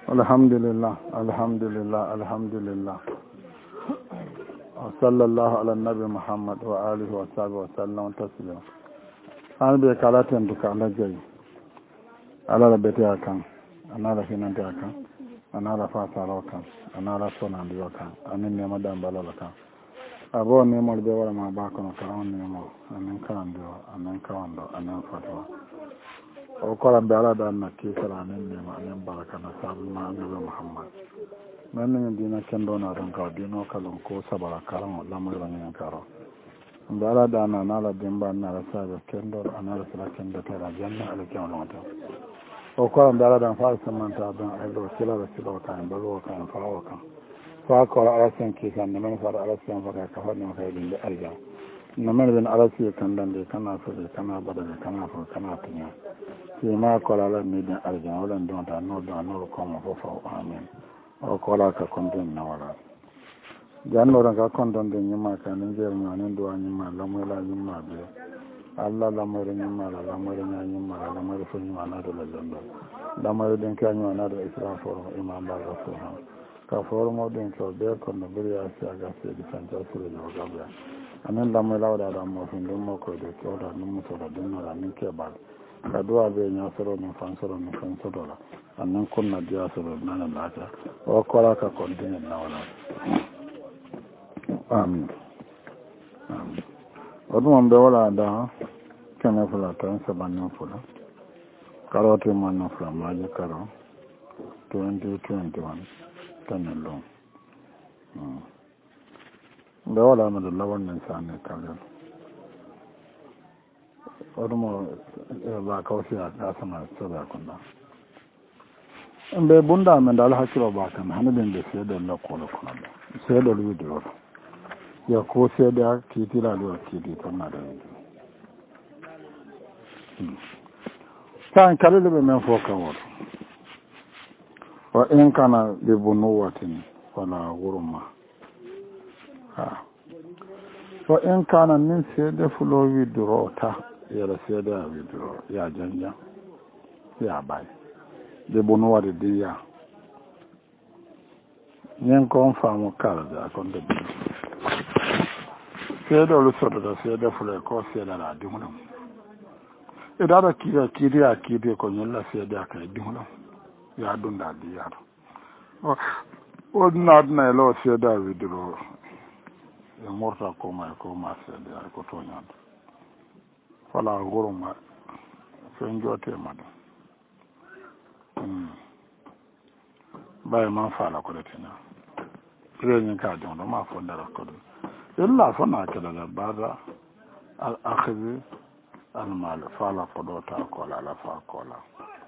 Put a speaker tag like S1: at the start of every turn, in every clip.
S1: Alhamdulillah, alhamdulillah, alhamdulillah. Sallallahu ala nabi Muhammad wa alihi wa sahbihi wa sallam taslima. An be kala ten duka ala jayi. Ala la bete akan, anala hinante akan, anala fasara akan, anala sonandi akan, anin nema dambala akan. Abo nemo be wala ma ba kono karon nemo, anin kando, anin kawando, anin fatwa. O kola be ala da na kisala anin nema, anin baraka na sabu ma nabi Muhammad. Men dina kendo na ran ka dino kalon ko sabara karan lamu ran karo ndala dana nala dimba na la sabe kendo anala sala kendo tara janna ala kendo to o ko ndala dan fa samanta ban ado sila kan balo kan fa ko ala sen ki kan men fa ala sen fa ka fa no hay din alja no men ben ala si kan dan de kana fa kana badale kana fa kana tinya si ma ko ala ni din alja wala ndon ta no ko mo fo amen o kola ka kondon na wala janno ran ka kondon de nyima ka ne jer ma ne do anyima la mo la nyima be alla la mo re nyima la mo re nyima la mo re fo nyima na do la jondo la mo re den ka nyima na do isra fo imam ba rasul ka fo mo den ko be ko no be ya sa ga se di san ta su le ga ba anan la mo la da mo fo ndo mo ko de ko da no mo so da den na min ke ba ka do abe nya soro no fan soro la annan kunna diya soro nana lata o kola ka kontine na wala amin amin odum be wala da kana fula tan sabanno fula karote man fula maji karo 2021 tan long be wala ma da lawan nan sane kala odum ba kawsi a sama sada kunna mbe bunda men dal hakilo ba kan hanben de sedo la ko la kono sedo lu do ya ko sedo kiti la do kiti to na da kan kale le men fo kan wo wa in kana bi bunuwatin wala gurma ha wa in kana min sedo fulo wi do ta ya la sedo wi do ya janja ya bai de bono wade dia nyen ko faamu kala da kon de sedo lu sodo da sedo fule ko sedo la dimuna e dada kiri ko nyalla sedo ka dimuna ya dunda dia o na lo sedo vidro e morta ko ma sedo ko to nyanda fala goroma sen jote mada baye man fala ko letina reñin ka jondo ma fo dara ko do illa fa na kala la bada al akhidh al mal fala ko do ta ko la fa ko la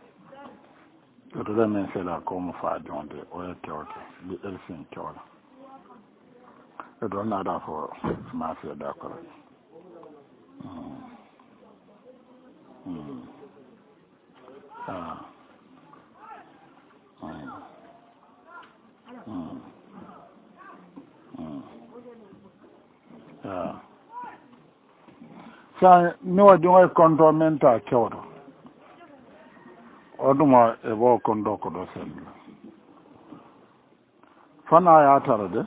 S1: to da men se la ko mo fa jonde o e tewte bi elsin tola e do na da fo ma se da ko sa no dunga kondo menta kewdo oduma e bo kondo ko do sen fana ya tarade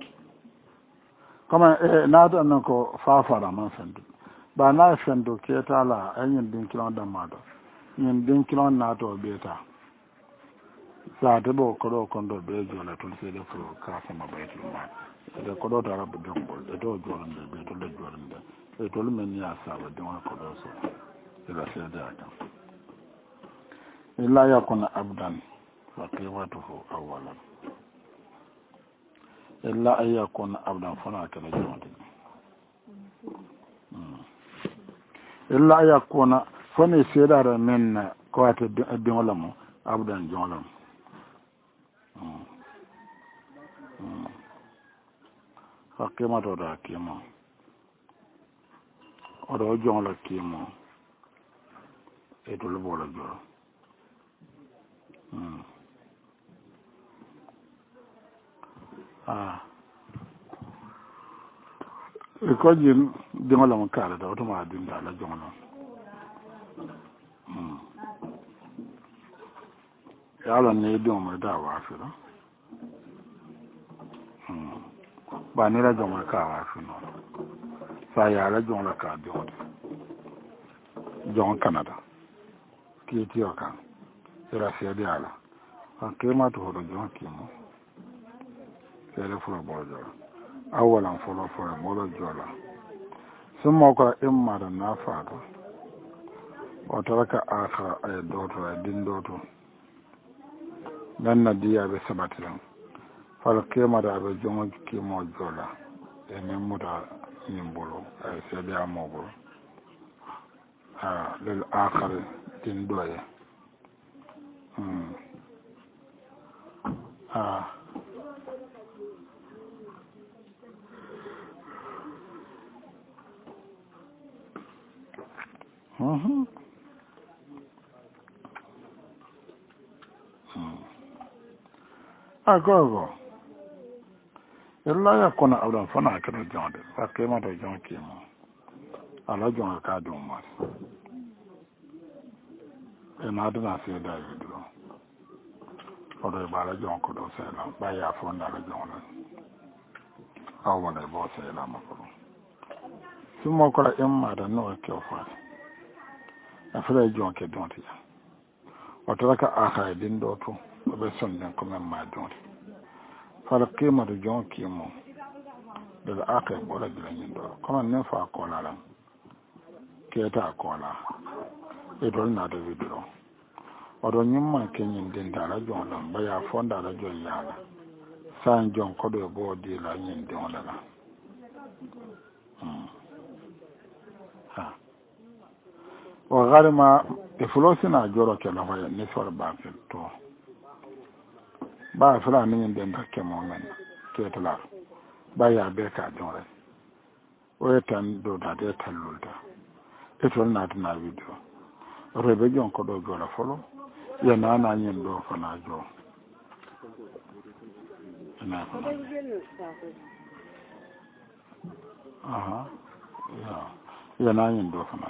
S1: kama na da nan ko fafara man sendu ba na sendu ke tala anyin din kilon da mado yin din kilon na to beta sa de bo ko do kondo be jola to se de fo ka sama baytul ma de ko do ta rabu dongol de do jolande be to de jolande e to men ya saba de ko do so ila se da ta illa yakuna abdan fa qimatuhu awwalan illa yakuna abdan fa kana jonde illa yakuna fa ne se da men ko ata de wala mo abdan jolam hakima to da kima odo jonla kima e to lo la joro e ko jin dingola mo kala da to ma din da la jongla yalo ne don mai da wa fi no ba ni la joma ka wa fi no sa ya la joma ka don jon Canada ki ti o kan era se di ala an kema to do jon ki mo sere fulo bojo awalan fulo fulo bojo jola summa ko imma da na fado o taraka akhara ay doto ay din doto nan na diya be sabatiran fal kema da be jon ki mo jola e men muta nimbolo ay se di amogo lil akhar din doye agogo illa ya kona awdan fana kana jonde fa kema do jonki mo ala jonga ka do mo e na dana se da yido odo ba la jonko do se la ba ya fonda la jonga awona bo se la ma ko sumo ko la emma da no ke ofa afra jonke donti o taraka aka din do to be sonden ko men ma donti fala kema do jonki mo de aka bo la din do ko ne fa ko la ran keta ko la e do na do video odo nyimma kenyin din da la jonda ba ya fonda la jon yala san jon ko do bo di la nyin don la o garma e fulosina joro ke la hoya ni sor ba to ba fula ni den da ke mo men ke tala ba ya be ka jore o tan do da de talulta e to na na video rebe jon ko do jora folo ya na na nyen do fana jo na ko aha ya na nyen do fana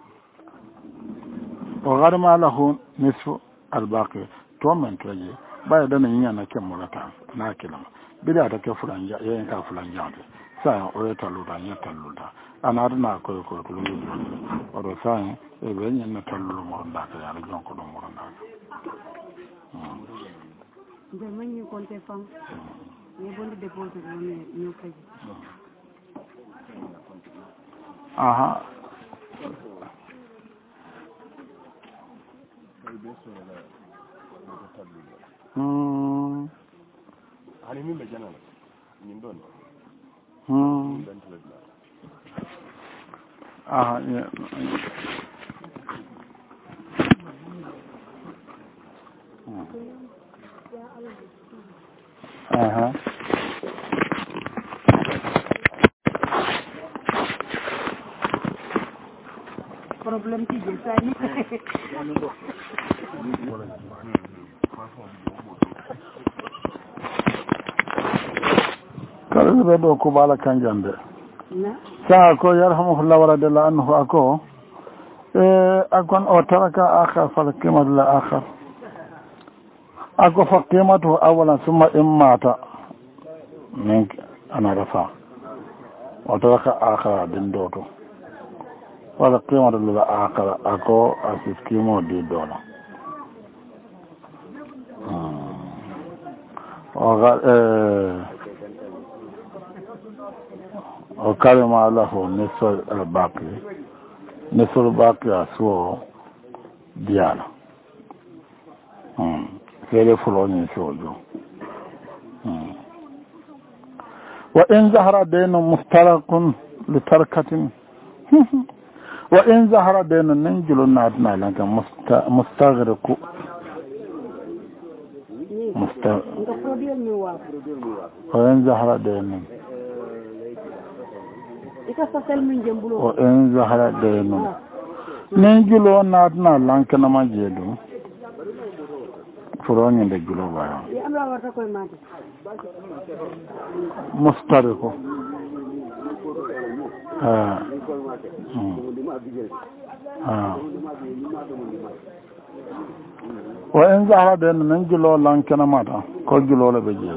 S1: o garma lahu nisfu albaqi to men traje ba da nan yana ken murata na kilama bida da ke fulan ya yin ka fulan ya sa o ya taluda ya taluda ana na ko ko ko o do sa e be nyen na talulu mo nda ka ya jon ko do mo nda
S2: de man ñu konté fam ñu bondi déposer ñu kay
S1: aha
S3: ani min be janala min don
S1: aha ya aha
S2: problème ci je sa ni
S1: kala be do ko bala kanjande sa ko yarhamuhullah wa radiyallahu anhu ako akon o taraka akhar fal qimatu la akhar ako fa qimatu awalan thumma immata min ana rafa o taraka akhar din doto fal qimatu la akhar ako asiskimo di dola o kalima lahu nisful baqi aso diala sere fulo ni sojo wa in zahara daynu mustarakun li tarkatin wa in zahara daynu ninjulun nadna lanka mustaghriqu wa in zahara daynu o en zahara daynu ninjulo nadna lanka na majedu furonye de julo bayo mustariqu wa in zahara da nan julo lankana mata ko julo la beje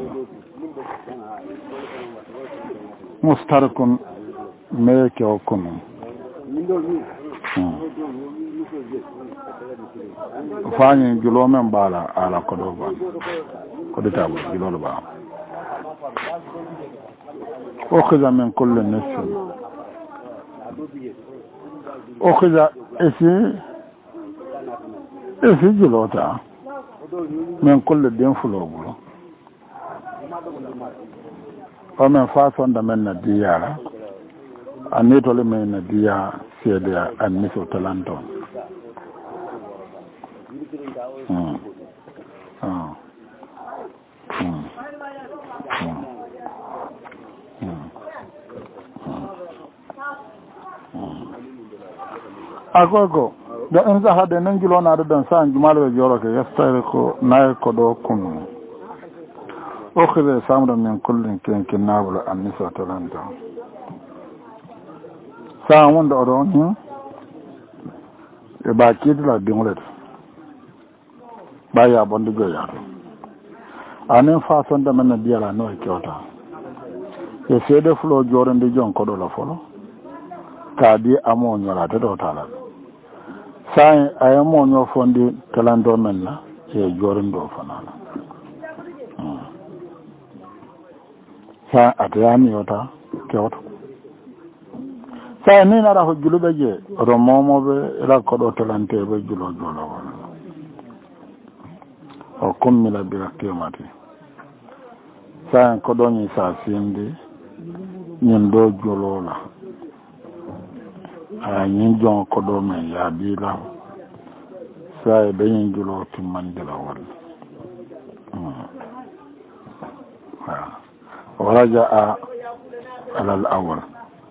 S1: mustarikun me ke okunu fani julo men bala ala ko do ba ko de tabu julo ba o khiza min kulli nafsin o khiza esi julota min kulli den fulo bulo o men façon da men na diyara anitole men na diya sede anniso talanto agogo da in za hada nan gilo na da dan sa jumal be joro ke yastare ko nay ko do kunu o khide samra min kullin ken kinabul annisa talanta sa wonda o ni e ba kidla dingulet ba ya bondi go ya anen fa son da man diala no e kyota e sede flo joro ndi jon ko do la folo ka di amo nyola de do tala sai ayamo nyo fondi talando menna e jorindo fanala sa atani yota kyoto sai ni na ra ho julube je ro momo be ra ko do talante be julo jolo wala o kummila bi rakimati sai ko do ni sa sindi nyen do jolo la yin jon ko do men ya bila sai da yin julo tin mandila wal waraja ala al-awwal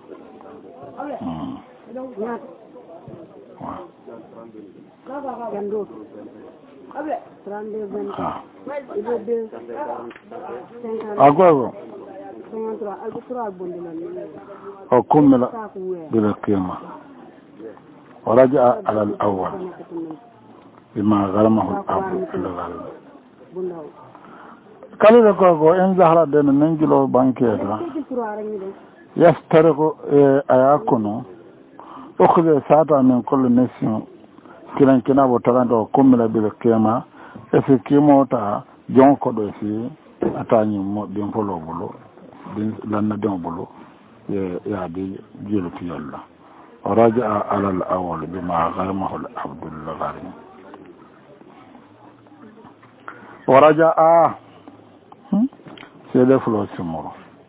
S1: agogo o kummila bila qima ورجع على الأول بما غرمه الأب الغالب قال لك إن ظهر دين ننجلو بانكيرا يفترق أياكونو أخذ ساعة من كل نسيم كلان كنا بطلان كمل بالكيما إذا كيمو تا جون كدو في أتاني دين فلو بلو لأن دين بلو يادي جيلو يلا ورجع على الأول بما غرمه العبد الغريم ورجع سيدة فلو سمو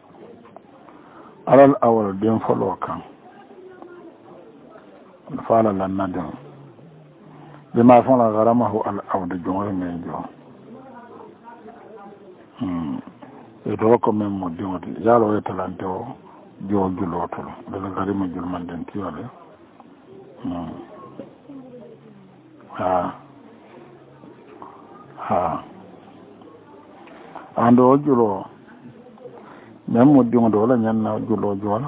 S1: على الأول دين فلو كان فعل لنا دين بما فعل غرمه العبد جوه من جو يتوقع من مدينة يالو يتلانتو jo julotol daga gari mo julman den tiwale ando julo même mo dingo do la nyanna julo jola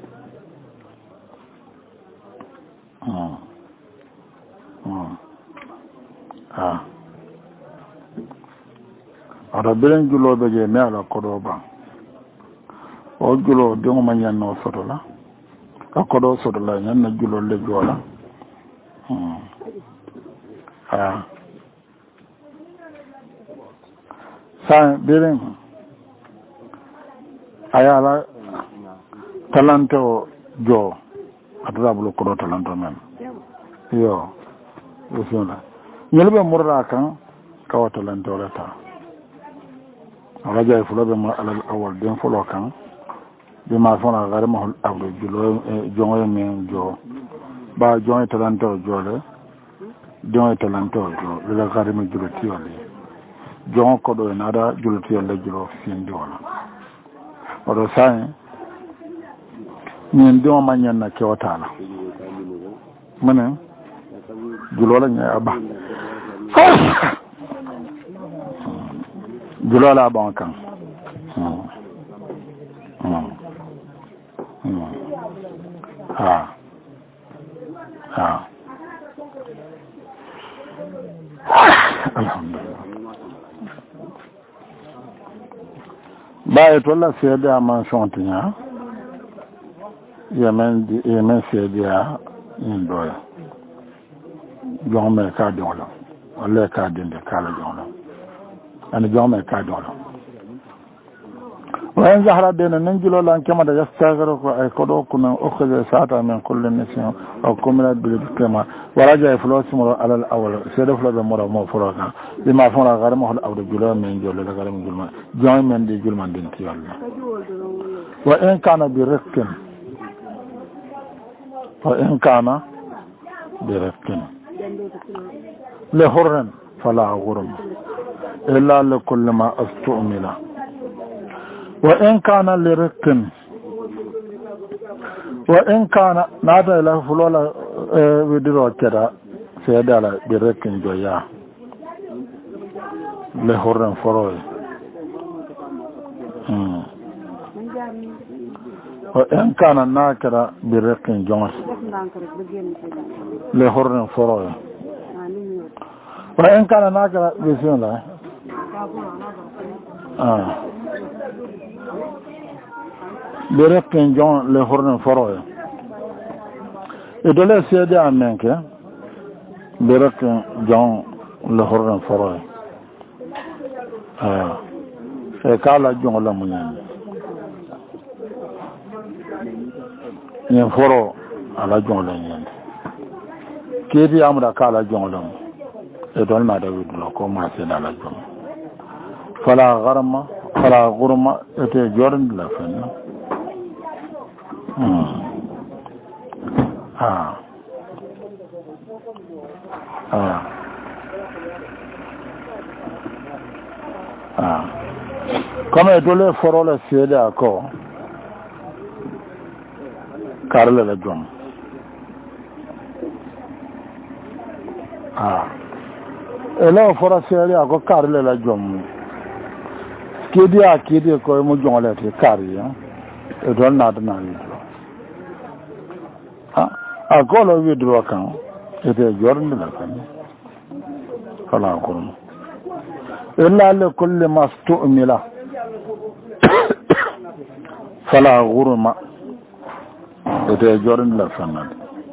S1: ada belen julo be je me ala kodo ba o julo dingo ma nyanno soto la akodo soto la nyanna julo le jola sa belen ayala talante jo adra bulu kodo talante men yo usuna yelbe murra kan kawa talante wala ta raja fulo be ma alal awal den fulo kan bima fona garma abdu julo jongo men jo ba jongo talante jole jongo talante jo la garma julo tiwale jongo kodo nada julo tiwale julo sindi wala odo sai ni ndo manya na kewatala mane julo la nya aba julo la ba kan alhamdulillah baye to la seede aman sontinya yemen seede a in doya jome ka dolo wala ka dinde kala jolo ani jome ka dolo وإن زهر بين ننجل لأن كما يستغرق أي قدوكنا أخذ ساعة من كل نسيم أو كملت بالكما ورجع فلوس على الأول سيد فلوس مرة مفروضا بما فعل غرمه الأول جلوه من جل لغرم جلما جاي من دي جلما دينتي الله وإن كان برفق لحر فلا غرم إلا لكل ما استؤمل وإن كان لرق وإن كان نادى له فلولا بدرو كذا سيدال برق جويا لحر فروي وإن كان ناكرا برق جونس لحر فروي وإن كان ناكرا بسم الله برقين جون لهورن فروي إدولة سيدي عمينك برقين جون لهورن فروي فكالا جون لمنين ينفرو على جون لمنين كيدي عمدا كالا جون لم إدول ما دويد لكو ما سيد على جون فلا غرم إتي جورن لفن Comme edole forola siede ako karle la jom elo fora siede ako karle la jom kidi ko mo jongale te kari edol nadna ni agolo widro kan ete jorndi la kan fala kurum illa li kulli mastu'mila fala gurma ete jorndi la kan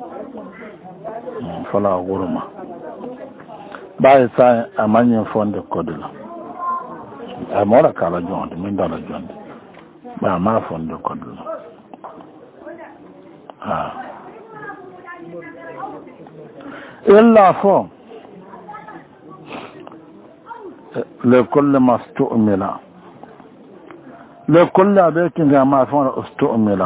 S1: fala gurma bay sa amanye fonde kodula amora kala jonde min dala jonde ba ma fonde kodula إلا فو لكل ما استؤمل لكل بيت ما فون استؤمل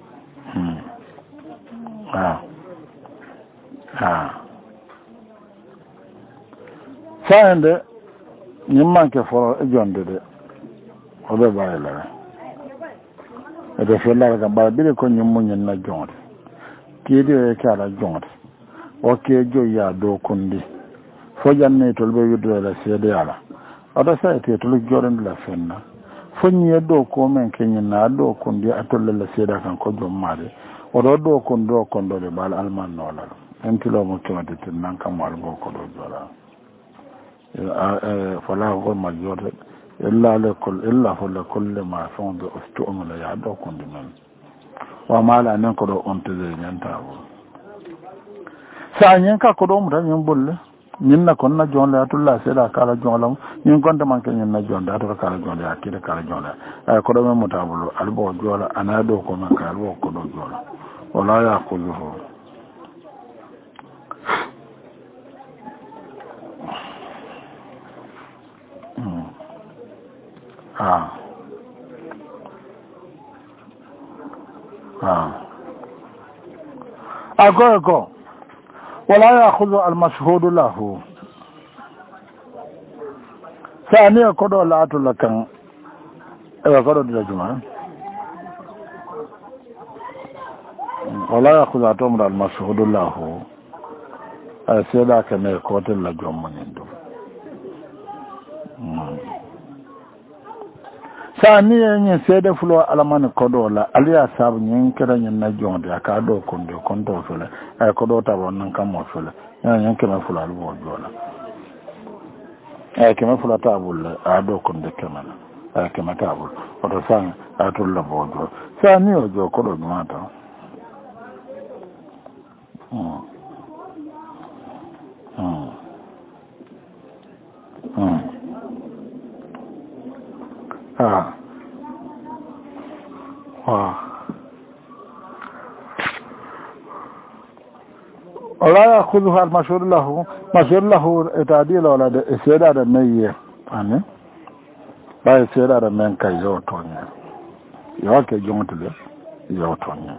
S1: فعند يمان كفر جندد وده بايلا إذا في الله كبار بيكون يمون ينجون كيدي كالا جون oke jo ya do kundi fo janne tolbe widdo la sede ala ada sa te tolu joren la fenna fo nyi do ko men kenyi na do kundi atolle la sede kan ko jom mare o do kondo le bal alman no la entilo mo kewade tin nan kam wal go ko do jola fala go ma jode illa la kulli ma fonde ustu'mula ya do kundi men wa mala nan ko do onte de nyanta wo sanyen ka ko do mu tan bolle nin na kon na jonle atulla seda kala jonlam nin kon de man ken na jonda to kala jonde akide kala jonda ay ko do men mutabulo albo jola anado ko man ka albo ko do jola wala yaquluhu ago ولا يأخذ المشهود له ثانيا كدو لا تلكن كدو دجما ولا يأخذ أتمر المشهود له سيدا كما يكوت لجوم من دو sa ni yin seede fulo alamani kodo la aliya sabu nyin kera nyin na jonde aka do konde konto fele ay kodo ta wonnan kam mo fele nyin kema fulo albo jola ay kema fulo ta bulle a do konde kema ay kema ta bul oto sang a to la bodo sa ni o jo kodo mata ولا يأخذها المشهور له تعديل ولا سيدة مية يعني لا سيدة من كي يوتوني يوكي جونتلي يوتوني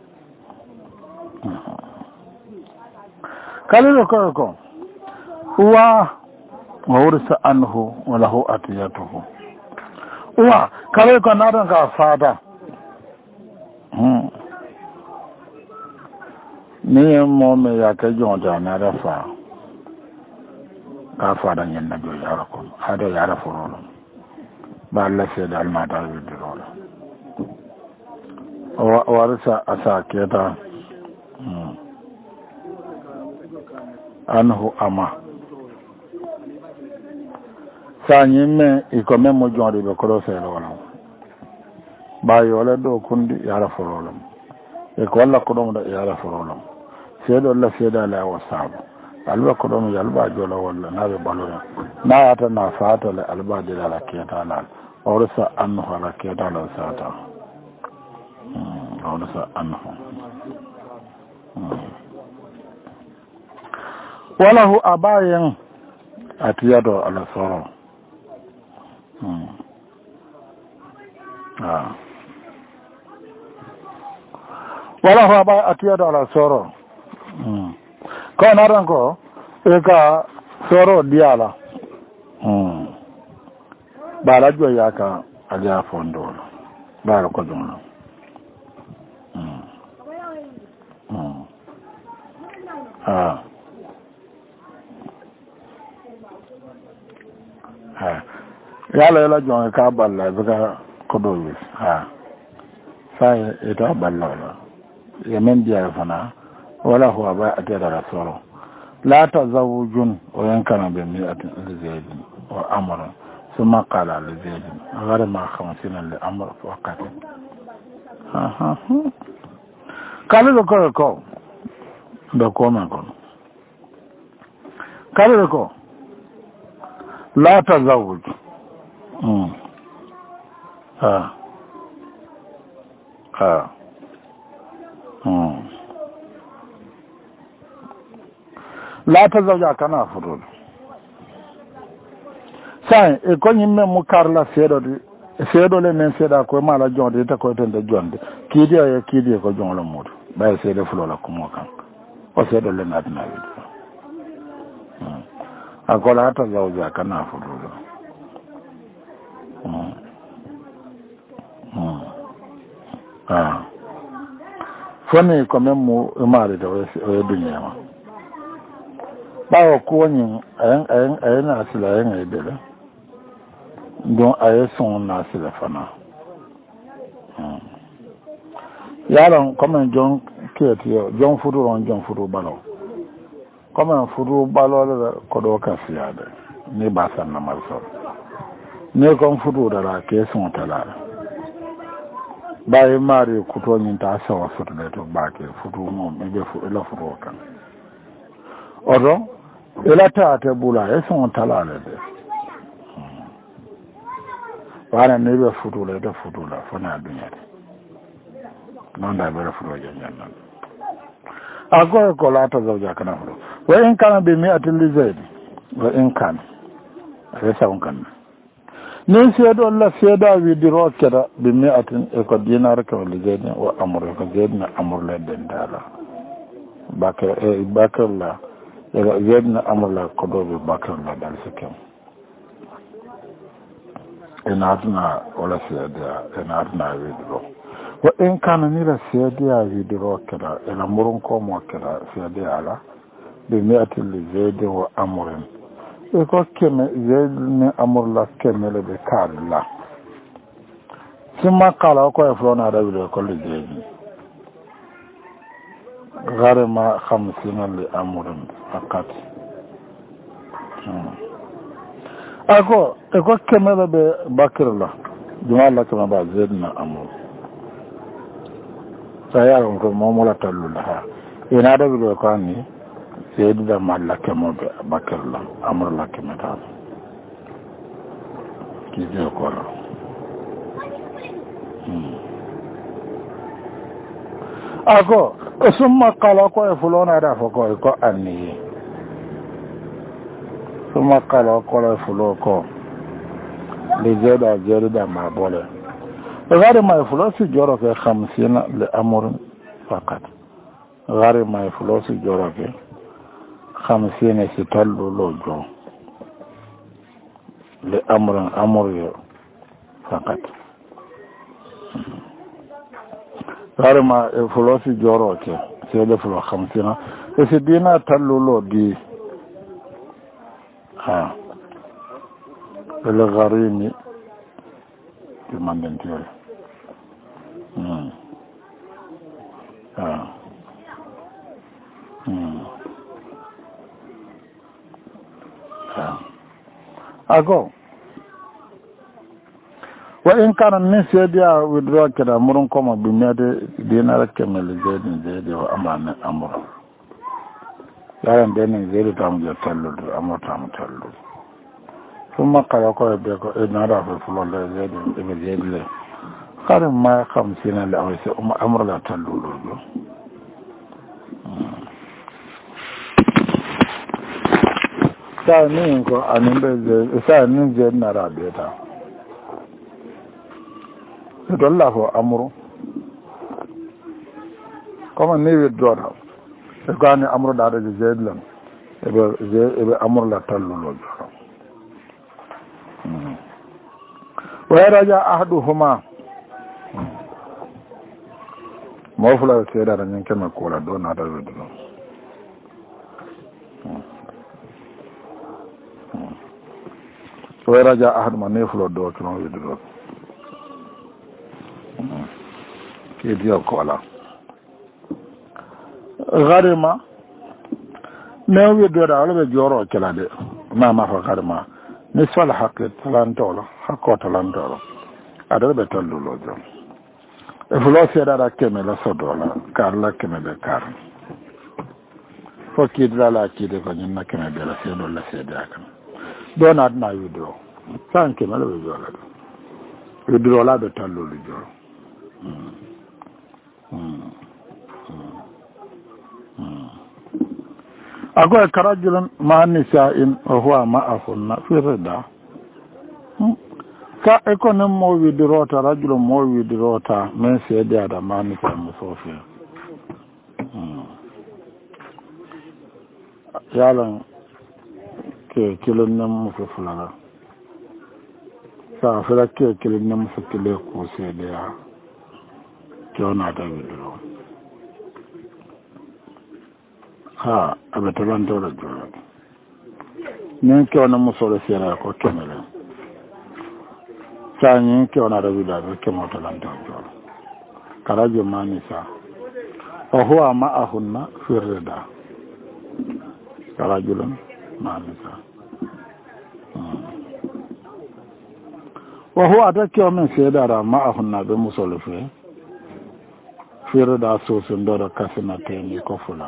S1: قال لكم هو وورث عنه وله أتيته هو قال لكم نارن كفادا ni mo me ya ka jonta na rafa ka fada nyen na do yara ko hado yara forolo ba la se dal ma dal widiro o warisa asa keta anhu ama sanyi me ikome mo jonde be ko se lo wala ba yo le do kundi yara forolo e ko walla ko do mo yara forolo seedo la seeda la wasabu alba ko don yalba jola walla nabe balora na ata na faata la alba de la keta la orsa anhu la keta la sata orsa anhu walahu abayan atiyado ala soro walahu abayan atiyado ala soro ko naran ko e ka soro diala bala jo yaka aja fondo bala ko dum yala la jo ka balla baka ko do wis sai eta balla yemen dia fana ولا هو باء أتيار رسوله لا تزوج وينكر بمئة لزيد وأمر ثم قال لزيد غير ما 50 لأمر وقت قال لكم قال لكم لا تزوج la ta zauja kana furul sai e ko nyimme mu karla seedo le men seeda ko mala jonde ta ko tende jonde kidi ko jonlo mudu bay seede fulo la ko mo kan o seedo le natna wi akola ta zauja kana furul fone ko men mu mari do e dunya ma bawo ko nyin ayen asila ayen edele don ayeson na asila fana yaron comme John Ketio John Furu balo comme Furu balo ko do ka fiade ni basan na marso ne kon Furu dara ke son talala baye mari kuto nyin ta sawa futu de to baake Furu mo be fu la Furu kan odo ela taate bula e son talale de wala ne be futula de futula fona dunya non da be futula jannan ago ko la ta zawja kana fulo wa in kana bi mi'atin li zaid wa in kana resa on kan ne seedo la seeda wi diro keda bi mi'atin e ko dinar ka li zaid wa amru ko zaid na amru le den dala bakar la زيدنا أمر لا قدوة بكر لا دالسكم إن عدنا ولا سيادة إن عدنا ويدرو وإن كان نيلا سيادة ويدرو كذا إلى مرنكم وكذا سيادة على بمئة لزيد وأمر إذا كم زيدنا أمر لا كمل بكار الله summa qala ko e flona da video ko le jeji garma 50 li amrun fakat ako e ko kemela be bakirla juma la kama ba zedna amur saya ko momola tallulla ha ina da video ko ni seedu da malla kemo be bakirla amur la kemata ki je ko la ako summa qala ko e fulona da ko anni summa qala ko e fulo ko le jeda ma bole gari ma fulo si joro ke 50 le amur fakat gari ma fulo si joro ke 50 si tallu lo jo le amur yo fakat gari ma fulo si joro ke se le fulo 50 e si dina tallu lo di ha le gharimi di mandentiere ako wa in kana min sedia withdraw kada murun koma bi mede dinar kemel zedi wa amana amur yaran denen zedi tam je tallu amur tam tallu ثم قال قال بيكو إن رأى في الله زيد ابن زيد له قال ما 50 لأويس أمر لا تلولو سأنين كو أنين بزيد سأنين زيد نرى بيتا يقول الله أمره كما نيوي الدورة يقول أمر دار زيد لهم ابن أمر لا تلولو ويرجع أحدهما موفلا سيدا رنين كما كولا دون هذا الودلو ويرجع أحدهما نيفلو دو كما ودلو كيديو كولا غارما نيوي دودا ولا بجورو كلا دي ما فغارما نسفل حق تلانتولو حقو تلانتولو adala be tallulo jom e fulo seeɗaɗa kemela sodola karla kemele kar fo kiidala kiide ko ñinna keme bela seeɗolla seedeya kam ɗon adna widro san kemele ɓe joola ɗo widrola ɓe tallulu jom ako e karajulun ma nisa'in o huwa ma'ahunna fi rida ka ekonem mo widirota rajulun mo widirota men seede ada ma nisa musofi yalan ke kilin nan musu fulana sa fira ke kilin nan musu kile ko seede ya kyona da widiro ha abetaban dole jora nen kyona musu le sera ko kemele sanyi kyona da widiro kemota lanta jora karaje manisa wa huwa ma'ahunna fi rida rajulun ma'anisa wa huwa atakiwa min sedara ma'ahunna be musolife fi rida sosin dora kasina teni ko fula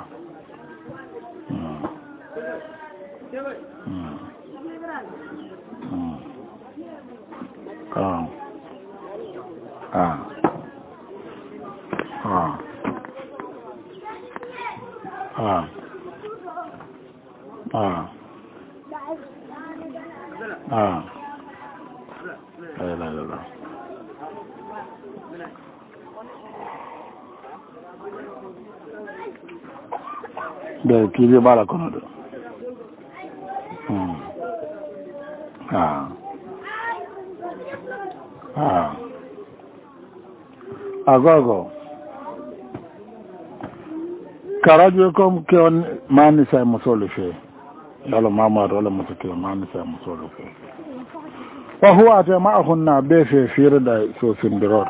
S1: de kiri bala kono do agogo karajo kom ke on mani sai musole fe yalo mama wala musake mani sa musolo ko wa huwa ta ma'ahunna be fe fira da so sindirot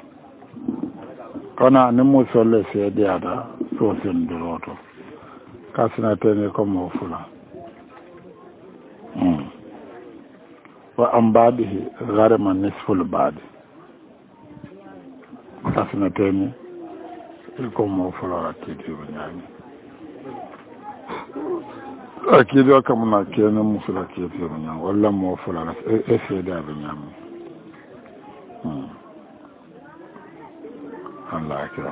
S1: kana ne musole se diada so sindiroto kasina tene ko mo fula wa ambadihi gharama nisful badi kasina tene ko mo fula akiti nyami akidi akamuna kene musula akiti nyami wala mo fula eseda nyami Allah akira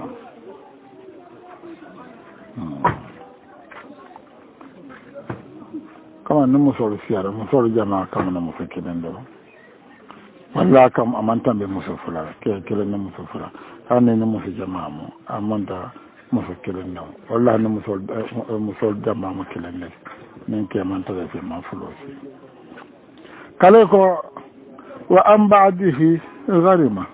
S1: kama ni musolu siyara musolu jama kama na muso kelen do walla kam amantan be muso fula kelen na muso fula hani ni muso jama mu amanta muso kelen do walla ni musol jama mu kelen ne nin ke amanta da fe ma fulo si kale ko wa an ba'dihi gharima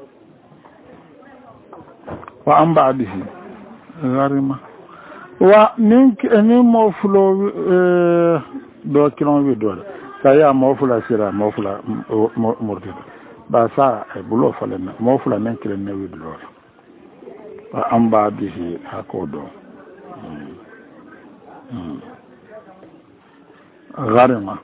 S1: wa an ba'dihi gharima wa nin mo fulo do kilon wi do saya mo fula sira mo fula mordi ba sa e bulo falen mo fula men kilen ne wi do wa an ba'dihi hakodo gharima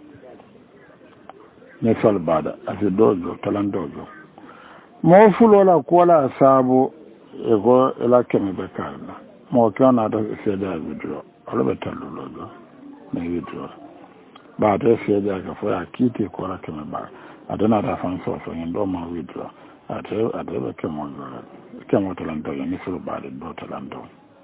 S1: ne sol bada afi dojo talan dojo mo fulo la kola sabo e go ela kemi be kalna mo kana da seda video ala be tallo do ne video ba da seda ga fo akiti ko la kemi ba adana da fan so so ndo ma video ate be kemo do kemo talan do ni sulu ba do talan do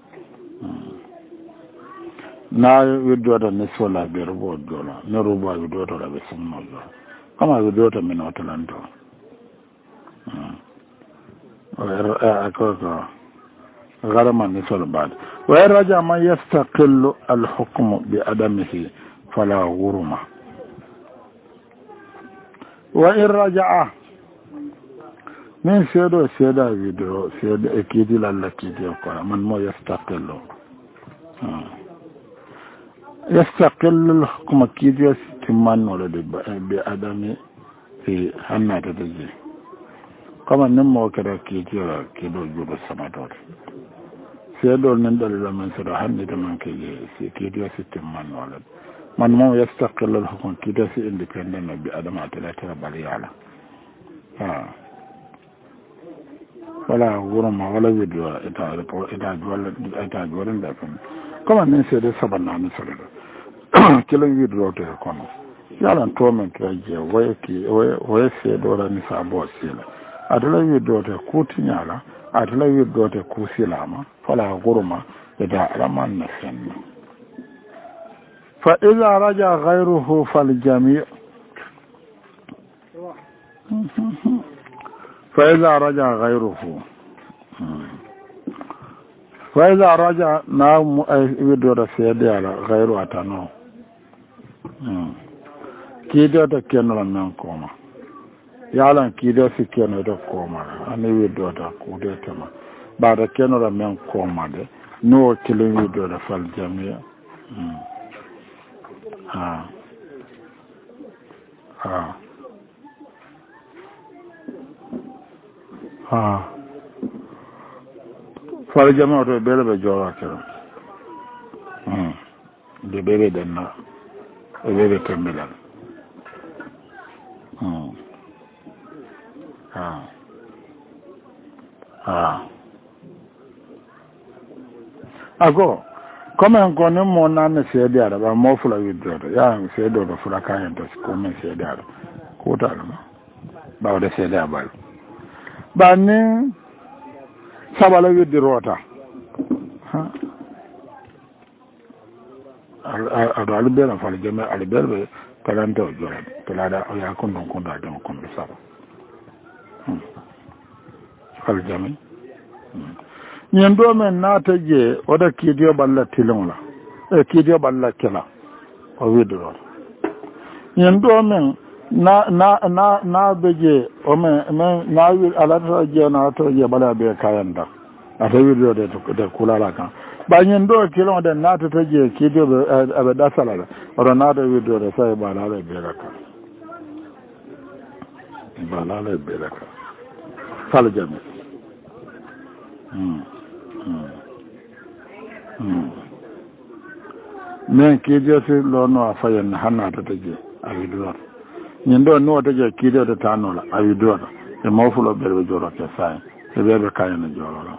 S1: na video da ne so la be robo do la ne robo video to la be sunno do kama video to min talan do غرما نسول بعد وإن رجع من يستقل الحكم بأدمه فلا غرم وإن رجع من سيدو سيدا فيديو سيدا اكيدي للكيدي وقال من مو يستقل يستقل الحكم كيدي استمان ولد بأدمه في حنا تتجي kama nimmo kada kitiya kido judo samador sedo nen dalila men sada hande de man kije si kitiya system man wala man mo yastaqil al hukm kitiya si independent bi adama talata baliyala wala guruma wala video ita report ita juwala da kan kama nen sedo sabanna ni sada kilan video to kono yalan to men traje waye sedo la ni sabo sila adala widote kutinyala adala widote kusilama fala guruma ida raman nasen fa idha raja ghayruhu fal jami' fa idha raja ghayruhu fa idha raja na widote sedala ghayru atano kidote kenala men koma yalan kido si keno da koma ani wido da kude kama ba da keno da men koma de no kilin wido da fal jami'a fal jami'a to bele be jora kero de bele denna e bele tembelal ago comme on connaît mon âme c'est dire ba mo fula widro ya c'est do fula kan to ko men c'est dire ko ta ba de c'est dire ba ni sabala widro ta al bela fala jama al bela kalanta jora kalada ya kon don kon da don kon saba al jami nyendo men nata je oda kidio balla tilonla e kidio balla kala o widro nyendo men na beje o men na wi ala to je na to je bala be kayanda ata widro de kula la kan banyin do kilon da nata taje kido be da salala ora nada video da sai ba la beraka fala jami men kido se lo no afayan hanna ta taje a video nyindo no taje kido da tanola a video e mawfulo be joro ke sai e be kayana joro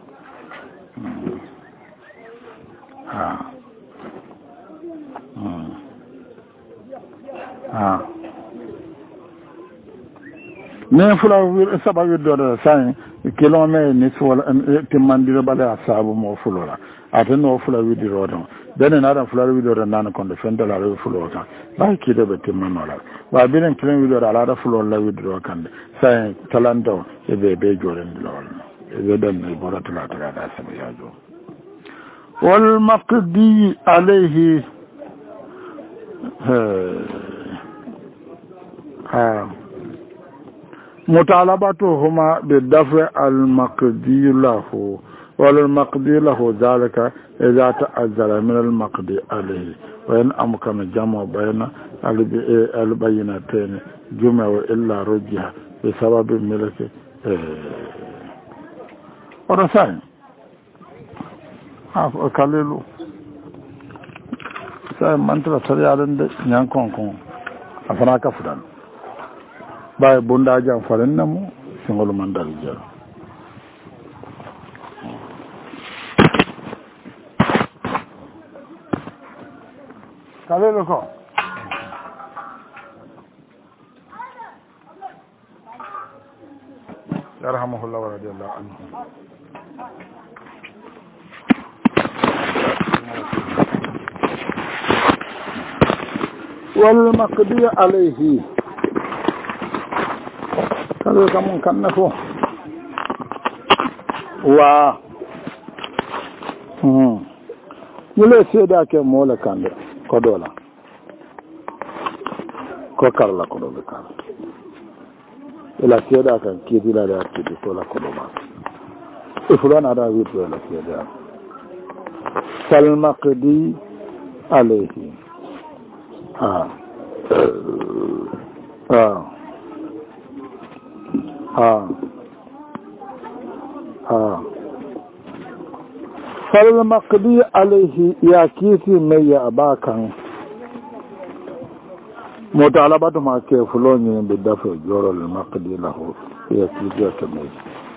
S1: ne fula sababu do sai kilome ni so timandiro bala sabu mo fulora ate no fula widiro don bene na fula widiro nan kon de fenda la fulora ba ki de be timanola ba binen kilen widiro ala da fulora la widiro kan sai talando e be joren lol e be dan ni boratula da sabu yajo wal maqdi alayhi مطالبتهما بالدفع المقدي له والمقدي له ذلك إذا تأذر من المقدي عليه وإن أمكن جمع بين البينتين جمع إلا رجح بسبب ملك ورسائل kalilu sai mantara taryarin da yankon kun a fana ka fudan bai bunda jan farin namu singol mandar jar kalilu ko yarhamuhullah wa radiyallahu anhu والمقدي عليه كذا كمان كان نفو يلي سيدا كي مولا كان كدولا كوكارلا كدولا كان إلا سيدا كان كيدي لا دا كيدي كولا كدولا إفلان هذا ويتو إلا سيدا فالمقدي عليه فالمقدي عليه يا كيتي مي أباكا مطالبة ما كيفلوني بالدفع جور المقدي له يا كيتي كمي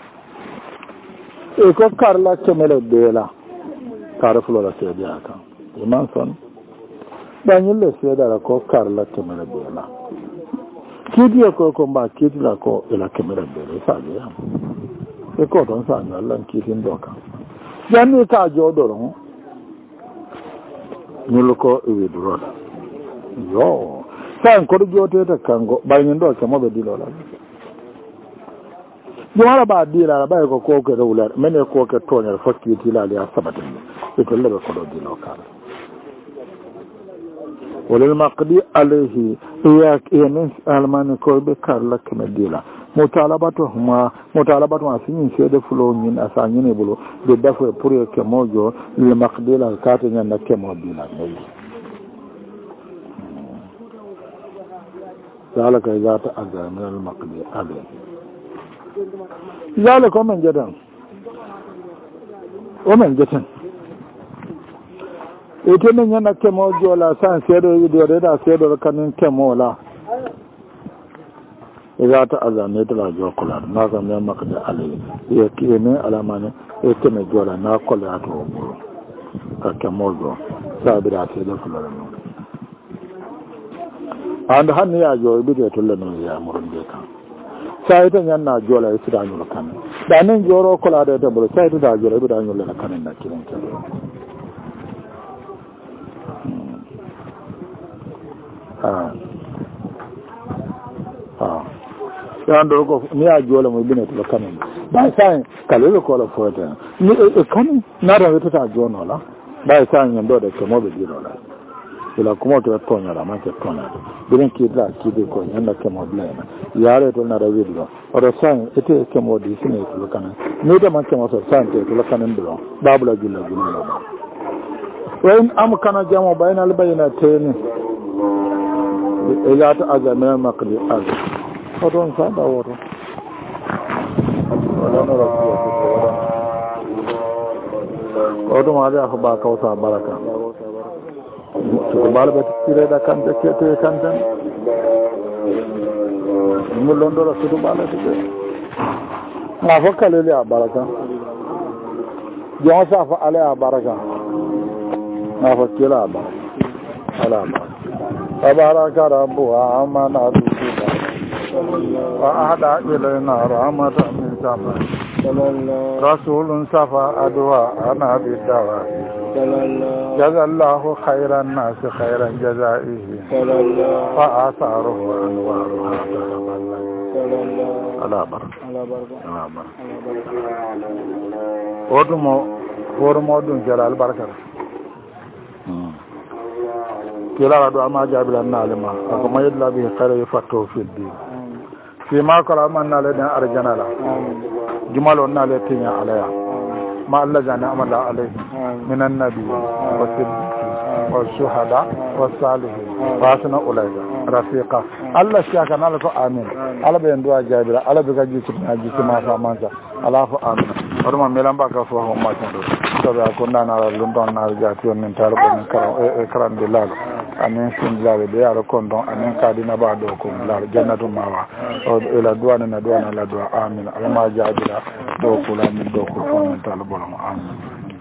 S1: إيكو كارلا كمي بيلا كارفلو لا سيدياكا إيمان صن banyin le sai da ko karla kamera bela kidi ko ba kidi la ko ila kamera bela sa ya e ko don sa na lan kidi ndoka yani ta jodoro nulo ko e duro yo san ko jote ta kango banyin do kamo be dilola yara ba dira ba ko ko ke rawla mene ko ke tonya fakki tilali asabatin e to lebe ko do diloka وللمقدي عليه إياك إيمن ألمان كوبي كارلا كمديلا مطالبتهما سنين سيد فلونين أسانين بلو بدفع بوري كموجو للمقدي لكاتن ينا كموديلا ذلك إذا تأذى من المقدي عليه ذلك ومن جدا ita nan yana kemo jola san sedo video da sedo kanin kemo la iza ta azame ta jo kula na ga me maka da ali ya kiyene alama ne ita ne jola na kula to ka kemo jo sabira ta da kula no and han ya jo video to lano ya murun de kan sai ta yana jola ita da nyola kan da nan joro kula da ta bulu sai ta da jola ita da nyola kan na kiran ta yando ko ni a jola mo bine to kanin ba sai kale ko la foto ni kan na da ta jono la ba sai yando da kemo be dilo la ila kuma to tonya la ma ke tonya birin ki da ki de ko nyanda ke mo blema yare to na da wido odo san ete ke mo di sine to kana ni da man ke mo so san te to kana ndo babula julla julla ba wa in amkana jamu bayna al baynatayn ila ta azama maqdi az odon sa da woto odon ada ko ba ka sa baraka to balba tire da kan te ke kan tan mulondo la to bala te na fakale le baraka yo sa fa ala baraka na fakila ba ala ba tabaraka rabbuha amana tuba wa ahda ilayna rahmatan min sama rasulun safa adwa ana bidawa jazallahu khairan nas khairan jazaihi fa asaruhu anwaruha ala bar odumo dun jala albarka kila do ama jabila nalima ko mayidla bi khairu fatto fil din fi ma kala man nale dan arjana la jumalo nale tinya alaya ma Allah jana amala alaihi minan nabi wa siddiqin wa shuhada wa salihin wa hasuna ulaika rafiqa Allah shaka nale ko amin ala be ndo jabila ala be gaji ma fa manza ala fa amin orma melamba ka fo ho ma tando to ba ko nana la lundon na jati on min tarbo min karam de lalo anen sinlaɓe ɓe yaara kondon anen kadina ba ɗo ko laara jannatu mawa o ela duwana na duwana la duwa amin alama jaabira ɗo kulamin ɗo ko fonmentala bolom amin